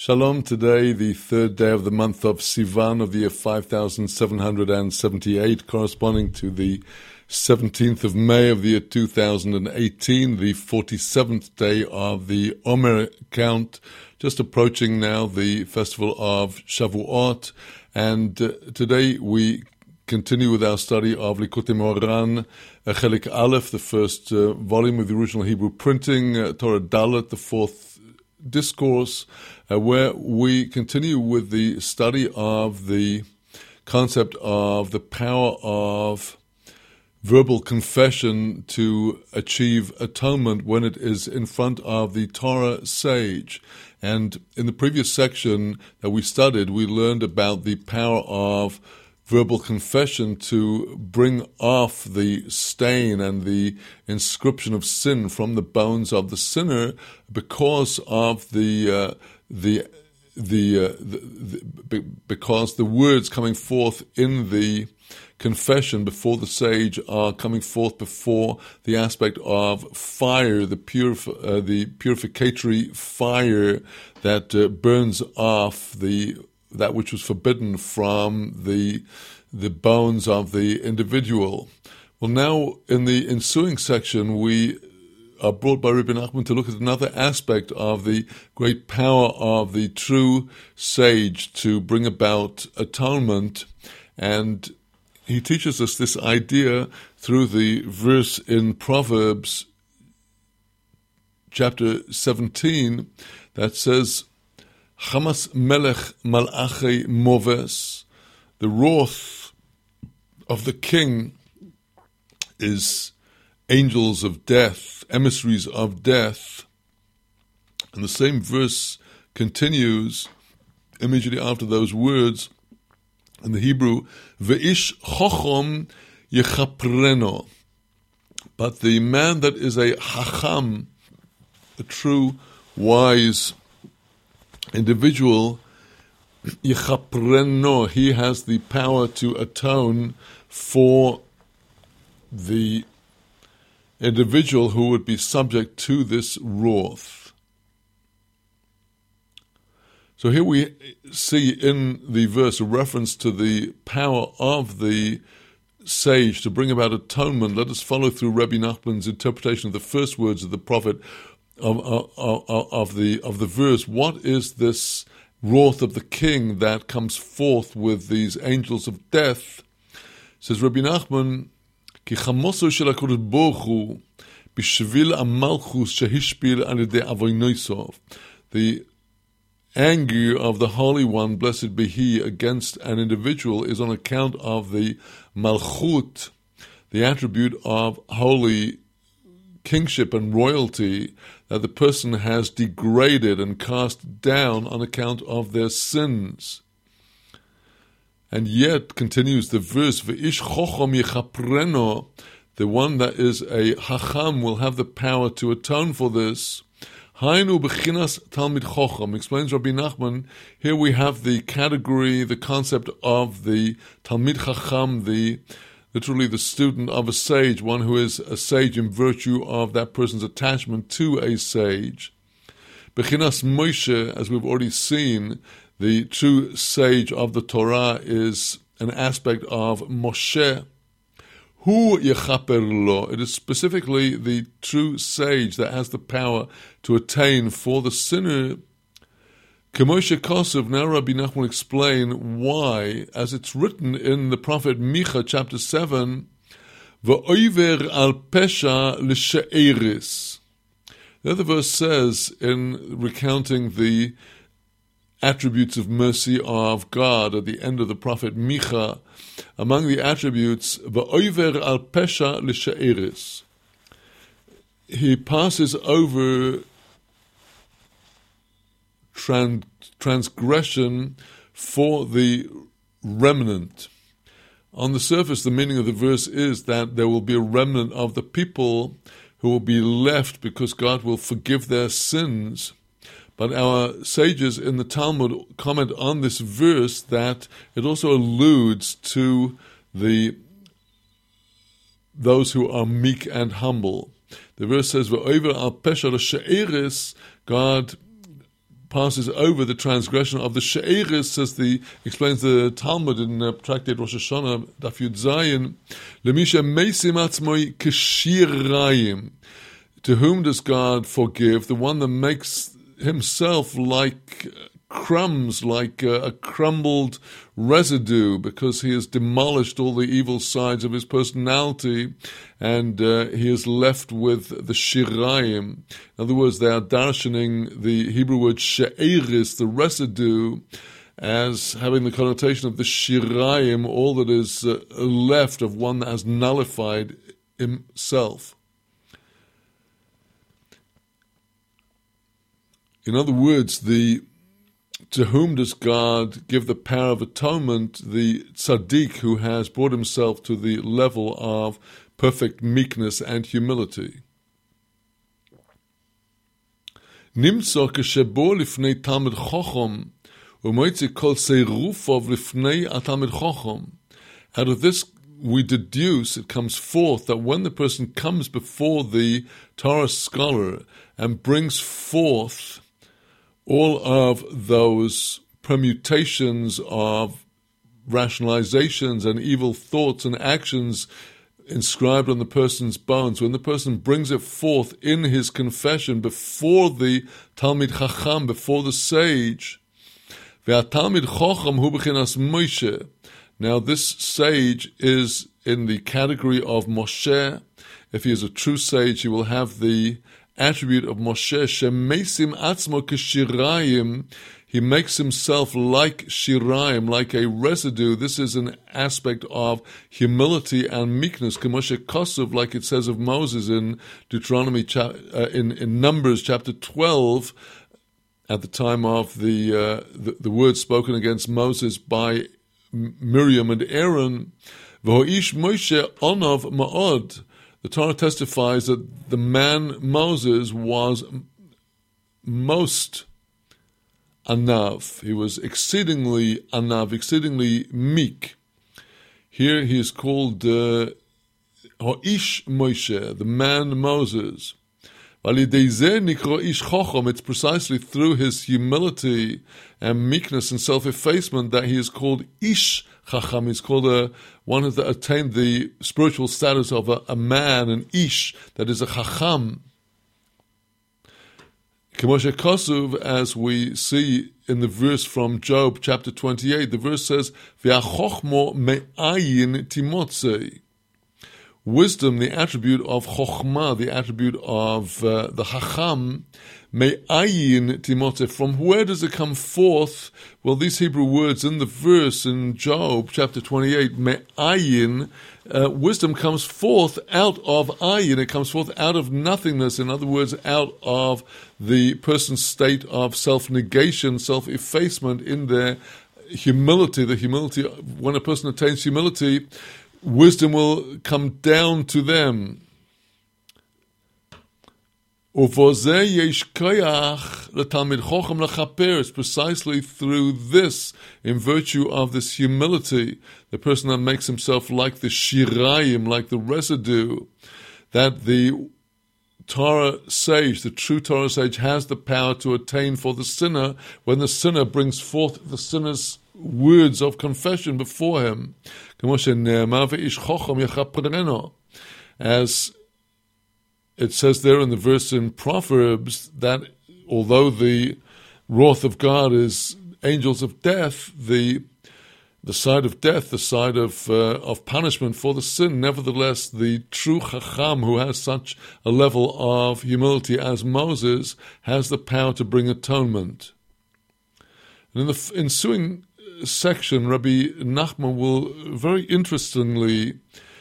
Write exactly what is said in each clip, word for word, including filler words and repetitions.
Shalom, today the third day of the month of Sivan of the year five thousand seven hundred seventy-eight, corresponding to the seventeenth of May of the year two thousand eighteen, the forty-seventh day of the Omer count, just approaching now the festival of Shavuot, and uh, today we continue with our study of Likutei Moharan, uh, Chelik Aleph, the first uh, volume of the original Hebrew printing, uh, Torah Dalet, the fourth discourse, uh, where we continue with the study of the concept of the power of verbal confession to achieve atonement when it is in front of the Torah sage. And in the previous section that we studied, we learned about the power of verbal confession to bring off the stain and the inscription of sin from the bones of the sinner, because of the uh, the the, uh, the, the because the words coming forth in the confession before the sage are coming forth before the aspect of fire, the purif- uh, the purificatory fire that uh, burns off the that which was forbidden from the the bones of the individual. Well, now in the ensuing section, we are brought by Rabbi Nachman to look at another aspect of the great power of the true sage to bring about atonement, and he teaches us this idea through the verse in Proverbs chapter seventeen that says, Chamas melech malachei moves, the wrath of the king is angels of death, emissaries of death. And the same verse continues immediately after those words in the Hebrew, Ve'ish chochom yechapreno, but the man that is a hacham, a true wise individual, yechapreno, he has the power to atone for the individual who would be subject to this wrath. So here we see in the verse a reference to the power of the sage to bring about atonement. Let us follow through Rabbi Nachman's interpretation of the first words of the prophet of, of, of, of the of the verse. What is this wrath of the king that comes forth with these angels of death? Says Rabbi Nachman, Ki chamoso shel HaKadosh Baruch Hu b'shvil amalchus shehishpil al yedei avonosov. The anger of the Holy One, blessed be He, against an individual is on account of the malchut, the attribute of holy kingship and royalty that the person has degraded and cast down on account of their sins. And yet, continues the verse, Ve'ish chochom yechapreno, the one that is a hacham will have the power to atone for this. Hainu b'chinas talmid chochom, explains Rabbi Nachman, here we have the category, the concept of the talmid chacham, the literally the student of a sage, one who is a sage in virtue of that person's attachment to a sage. B'chinas Moshe, as we've already seen, the true sage of the Torah is an aspect of Moshe. Hu yechaper lo. It is specifically the true sage that has the power to attain for the sinner. K'moshe Kosov, now Rabbi Nachman will explain why, as it's written in the prophet Micha, chapter seven, V'oiver al pesha l'she'eris. The other verse says, in recounting the attributes of mercy of God at the end of the prophet Micha, among the attributes, V'oiver al pesha l'she'eris. He passes over Trans- transgression for the remnant. On the surface, the meaning of the verse is that there will be a remnant of the people who will be left because God will forgive their sins. But our sages in the Talmud comment on this verse that it also alludes to the those who are meek and humble. The verse says, "V'over al pesha l'she'eris," God passes over the transgression of the she'eris, says the explains the Talmud in uh, Tractate Rosh Hashanah, Daf Yud Zayin, Lemisha meisim atzmoi keshirayim. To whom does God forgive? The one that makes himself like crumbs, like a, a crumbled residue, because he has demolished all the evil sides of his personality, and uh, he is left with the shirayim. In other words, they are darshaning the Hebrew word she'eris, the residue, as having the connotation of the shirayim, all that is uh, left of one that has nullified himself. In other words, the to whom does God give the power of atonement? The tzaddik who has brought himself to the level of perfect meekness and humility. Nimtzo keshebo lifnei talmid chacham umoitzi kol seirufov lifnei atalmid chacham. Out of this we deduce, it comes forth, that when the person comes before the Torah scholar and brings forth all of those permutations of rationalizations and evil thoughts and actions inscribed on the person's bones, when the person brings it forth in his confession before the Talmid Chacham, before the sage, Ve'atalmid Chacham hu b'chinas Moshe. Now this sage is in the category of Moshe. If he is a true sage, he will have the attribute of Moshe, Shemesim atzmo keshirayim. He makes himself like shirayim, like a residue. This is an aspect of humility and meekness. K'moshe Kosuv, like it says of Moses in Deuteronomy, uh, in, in Numbers chapter twelve, at the time of the, uh, the the words spoken against Moses by Miriam and Aaron. V'ho'ish Moshe onov ma'od. The Torah testifies that the man Moses was most anav. He was exceedingly anav, exceedingly meek. Here he is called uh, Ho'ish Moshe, the man Moses. It's precisely through his humility and meekness and self-effacement that he is called Ish Chacham. He's called a, one that attained the spiritual status of a, a man, an Ish, that is a Chacham. K'moshe Kosuv, as we see in the verse from Job chapter twenty-eight, the verse says, V'achochmo me'ayin timotzei. Wisdom, the attribute of chokhmah, the attribute of uh, the chacham, me'ayin timotzeh. From where does it come forth? Well, these Hebrew words in the verse in Job chapter twenty-eight, me'ayin, uh, wisdom comes forth out of ayin. It comes forth out of nothingness. In other words, out of the person's state of self-negation, self-effacement in their humility. The humility, when a person attains humility, wisdom will come down to them. It's precisely through this, in virtue of this humility, the person that makes himself like the shirayim, like the residue, that the Torah sage, the true Torah sage, has the power to attain for the sinner when the sinner brings forth the sinner's words of confession before him. As it says there in the verse in Proverbs, that although the wrath of God is angels of death, the the side of death, the side of uh, of punishment for the sin, nevertheless, the true Chacham, who has such a level of humility as Moses, has the power to bring atonement. And in the ensuing section, Rabbi Nachman will very interestingly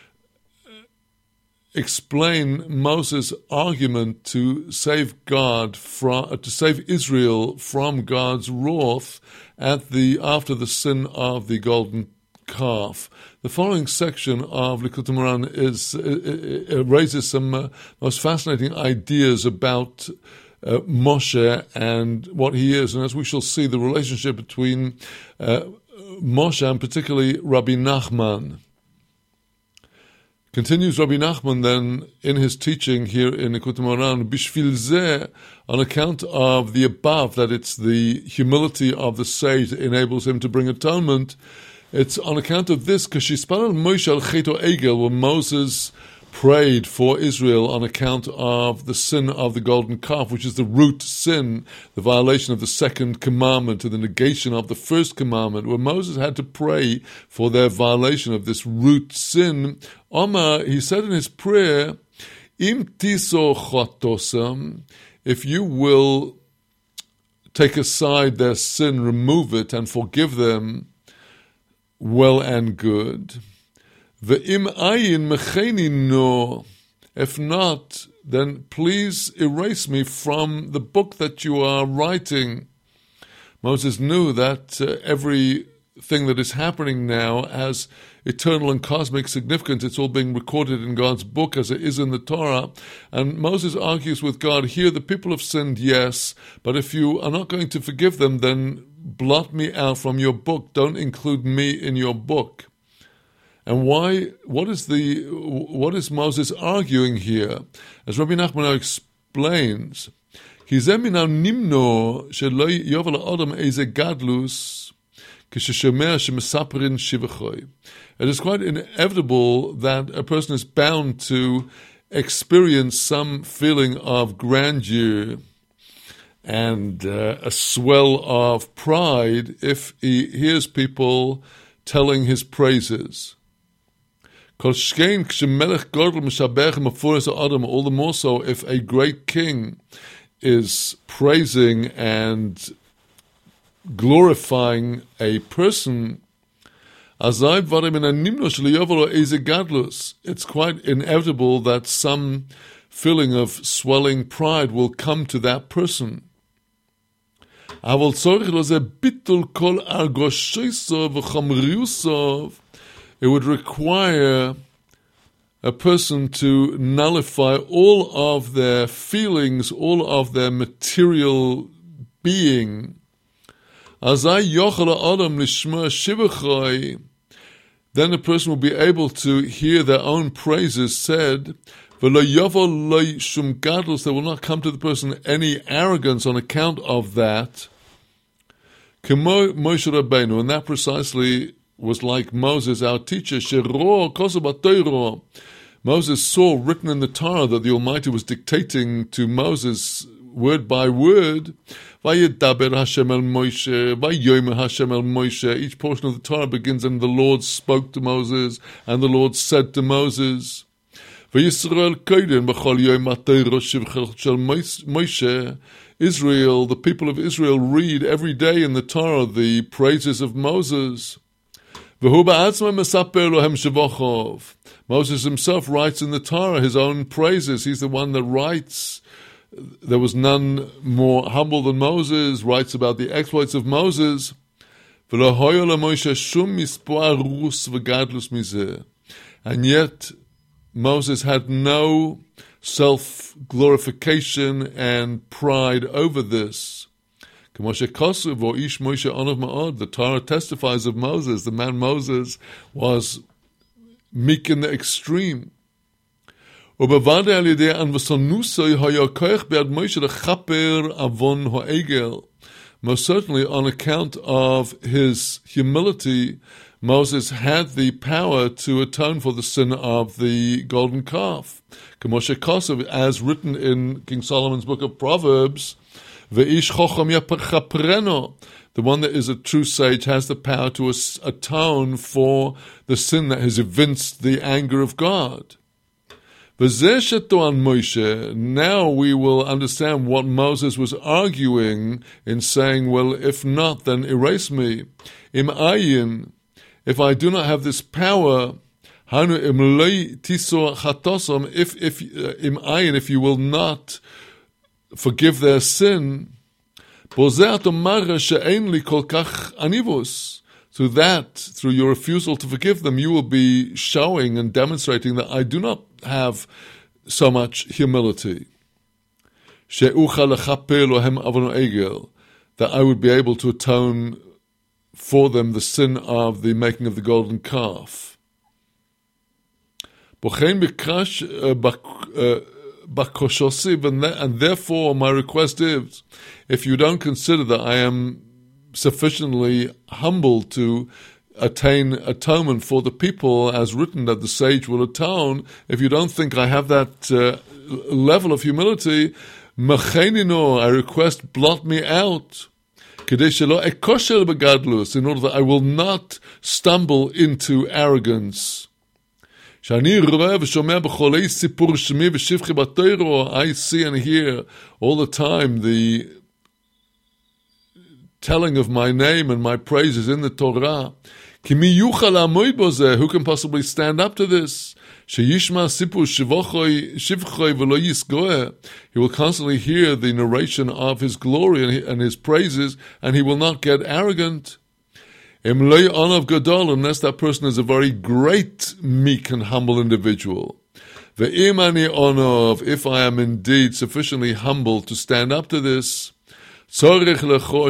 explain Moses' argument to save God from, to save Israel from God's wrath at the after the sin of the golden calf. The following section of Likutei Moharan is it, it raises some uh, most fascinating ideas about Uh, Moshe and what he is, and as we shall see, the relationship between uh, Moshe and particularly Rabbi Nachman. Continues Rabbi Nachman then in his teaching here in Likutei Moharan, Bishvil zeh, on account of the above, that it's the humility of the sage that enables him to bring atonement. It's on account of this, Kashispalal Moshe al Cheto Egel, when Moses prayed for Israel on account of the sin of the golden calf, which is the root sin, the violation of the second commandment and the negation of the first commandment, where Moses had to pray for their violation of this root sin. Omar, he said in his prayer, Im tiso chatosam, if you will take aside their sin, remove it, and forgive them, well and good. Ve'im ayin mecheni no. If not, then please erase me from the book that you are writing. Moses knew that uh, everything that is happening now has eternal and cosmic significance. It's all being recorded in God's book as it is in the Torah. And Moses argues with God, here the people have sinned, yes, but if you are not going to forgive them, then blot me out from your book. Don't include me in your book. And why? What is the? What is Moses arguing here? As Rabbi Nachman explains, it is quite inevitable that a person is bound to experience some feeling of grandeur and uh, a swell of pride if he hears people telling his praises. All the more so if a great king is praising and glorifying a person. It's quite inevitable that some feeling of swelling pride will come to that person. It would require a person to nullify all of their feelings, all of their material being. Then the person will be able to hear their own praises said. There will not come to the person any arrogance on account of that. And that precisely was like Moses, our teacher. Moses saw written in the Torah that the Almighty was dictating to Moses word by word. Vayedaber Hashem el Moshe, Vayomer Hashem el Moshe. Each portion of the Torah begins, and the Lord spoke to Moses, and the Lord said to Moses, Vayisrael koden b'chol yom ha'Torah shel Moshe. Israel, the people of Israel, read every day in the Torah the praises of Moses. Moses himself writes in the Torah his own praises. He's the one that writes. There was none more humble than Moses, writes about the exploits of Moses. And yet Moses had no self-glorification and pride over this. The Torah testifies of Moses. The man Moses was meek in the extreme. Most certainly, on account of his humility, Moses had the power to atone for the sin of the golden calf. As written in King Solomon's book of Proverbs, the one that is a true sage has the power to atone for the sin that has evinced the anger of God. Now we will understand what Moses was arguing in saying, well, if not, then erase me. Im ayin, if I do not have this power, if if im ayin, if you will not forgive their sin, through that, through your refusal to forgive them, you will be showing and demonstrating that I do not have so much humility. That I would be able to atone for them the sin of the making of the golden calf. Bochein bikash bakoshosiv, and therefore my request is, if you don't consider that I am sufficiently humble to attain atonement for the people, as written that the sage will atone, if you don't think I have that uh, level of humility, Machenino, I request, blot me out, in order that I will not stumble into arrogance. I see and hear all the time the telling of my name and my praises in the Torah. Who can possibly stand up to this? He will constantly hear the narration of his glory and his praises, and he will not get arrogant. Unless that person is a very great, meek and humble individual. If I am indeed sufficiently humble to stand up to this, it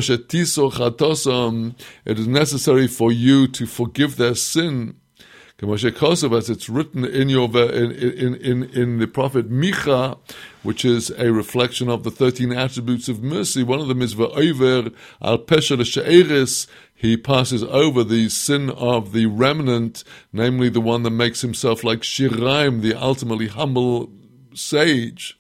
is necessary for you to forgive their sin. As it's written in your in, in, in, in the prophet Micha, which is a reflection of the thirteen attributes of mercy. One of them is V'over al pesha l'she'eris. He passes over the sin of the remnant, namely the one that makes himself like Shiraim, the ultimately humble sage.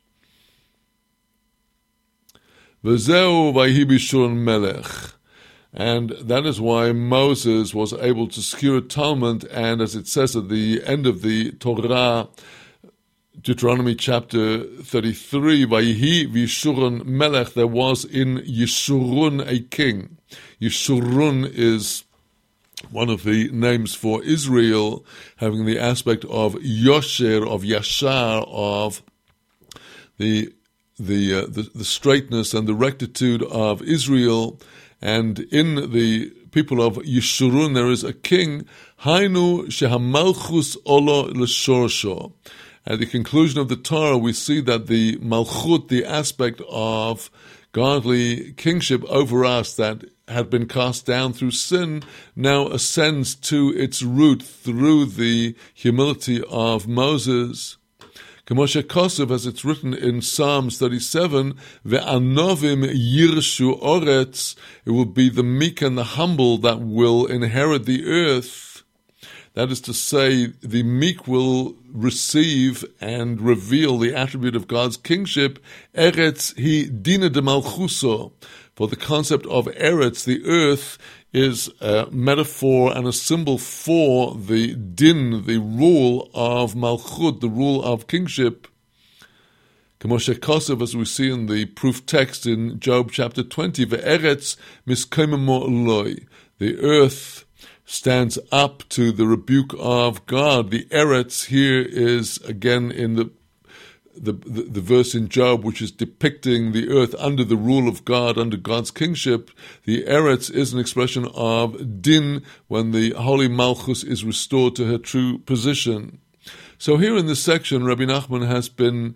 V'zeu vayhi b'shur melech. And that is why Moses was able to secure atonement, and as it says at the end of the Torah, Deuteronomy chapter thirty-three, Vayhi v'Yeshurun melech, there was in Yeshurun a king. Yeshurun is one of the names for Israel, having the aspect of Yosher, of Yashar, of the the, uh, the the straightness and the rectitude of Israel. And in the people of Yeshurun there is a king, Hainu shehamalchus olo l'shorsho. At the conclusion of the Torah, we see that the malchut, the aspect of godly kingship over us that had been cast down through sin, now ascends to its root through the humility of Moses. K'moshe Kosev, as it's written in Psalms thirty-seven, Ve'anovim yirshu oretz, it will be the meek and the humble that will inherit the earth. That is to say, the meek will receive and reveal the attribute of God's kingship. Eretz hi dina de malchuso. For the concept of Eretz, the earth, is a metaphor and a symbol for the din, the rule of Malchut, the rule of kingship. K'moshe Kosev, as we see in the proof text in Job chapter twenty, Ve'eretz miskoimemo loi. The earth stands up to the rebuke of God. The Eretz here is again in the The, the, the verse in Job, which is depicting the earth under the rule of God, under God's kingship. The Eretz is an expression of din, when the holy Malchus is restored to her true position. So here in this section, Rabbi Nachman has been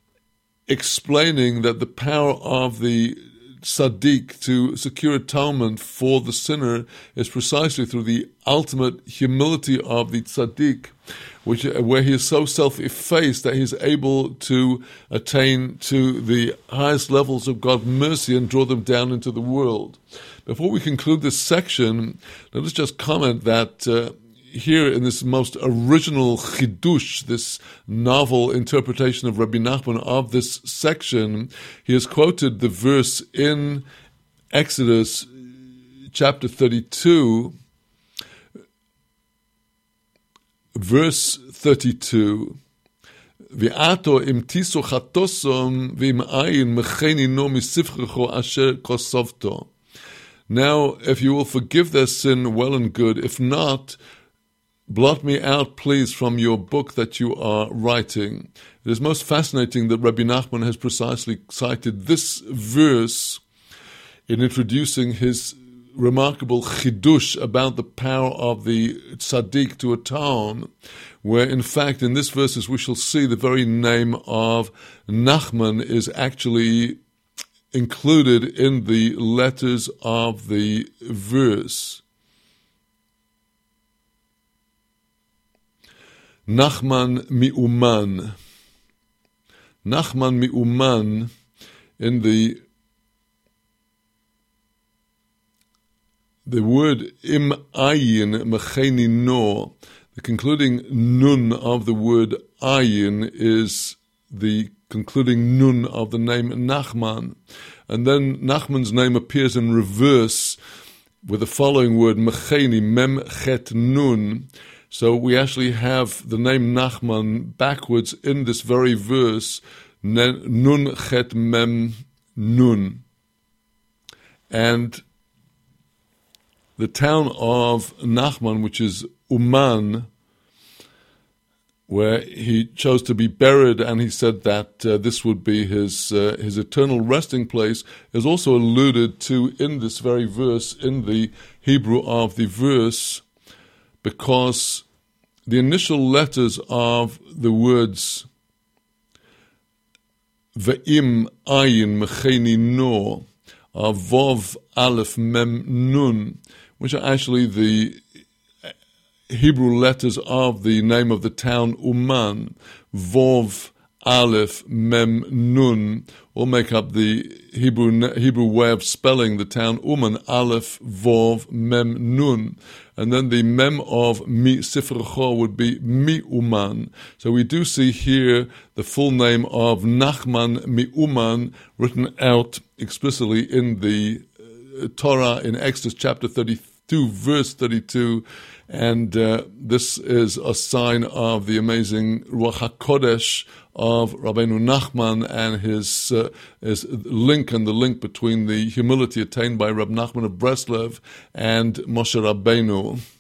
explaining that the power of the tzaddik to secure atonement for the sinner is precisely through the ultimate humility of the tzaddik, which where he is so self-effaced that he is able to attain to the highest levels of God's mercy and draw them down into the world. Before we conclude this section, let us just comment that uh, here in this most original chidush, this novel interpretation of Rabbi Nachman of this section, he has quoted the verse in Exodus chapter thirty-two, verse thirty-two. V'ato im tiso chatosom v'im ayin mecheni no misifrecho asher kosovto. Now, if you will forgive their sin, well and good. If not, blot me out, please, from your book that you are writing. It is most fascinating that Rabbi Nachman has precisely cited this verse in introducing his remarkable chidush about the power of the tzaddik to atone, where in fact in this verse, as we shall see, the very name of Nachman is actually included in the letters of the verse. Nachman mi'uman. Nachman mi'uman, in the the word im ayin mecheni no, the concluding nun of the word ayin is the concluding nun of the name Nachman. And then Nachman's name appears in reverse with the following word, mecheni, mem chet nun. So we actually have the name Nachman backwards in this very verse, nun chet mem nun. And the town of Nachman, which is Uman, where he chose to be buried, and he said that uh, this would be his uh, his eternal resting place, is also alluded to in this very verse, in the Hebrew of the verse, because the initial letters of the words Ve'im ayin mecheni no are Vov Aleph Mem Nun, which are actually the Hebrew letters of the name of the town Uman. Vov, Aleph, Mem, Nun all make up the Hebrew Hebrew way of spelling the town Uman. Aleph, Vov, Mem, Nun. And then the Mem of Mi Sifra Cho would be Mi Uman. So we do see here the full name of Nachman Mi Uman written out explicitly in the uh, Torah in Exodus chapter thirty-two, verse thirty-two. And uh, this is a sign of the amazing Ruach HaKodesh of Rabbeinu Nachman and his, uh, his link and the link between the humility attained by Rab Nachman of Breslev and Moshe Rabbeinu.